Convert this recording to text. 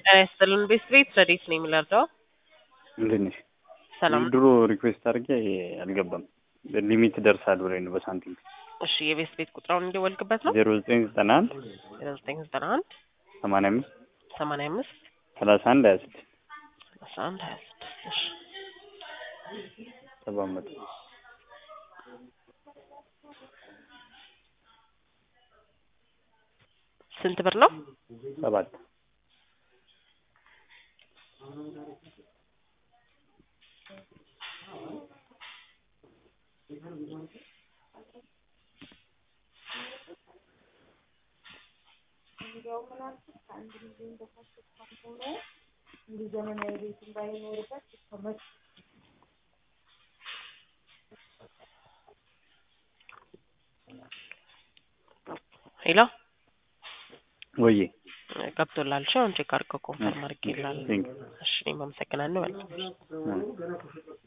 ያስጥልን ቤት ረዲት ነው የሚላርዳው እንዴት ነሽ? ሰላም ድሮ ሪኩዌስት አድርጌ አልገባም። ሊሚት ደርሳል ብለኝ ነው በሳንቲም። እሺ የቤት ቁጥራውን እንዲወልቅበት ነው 0991 0991 85 85 31 26 31 26 እሺ 700 ስንት ብር ነው? 7 ሄሎ ወይ ገብቶላል ሻውን ቼክ አድርገው ኮንፈርም አድርጌላል። እሺ እኔም አመሰግናለሁ።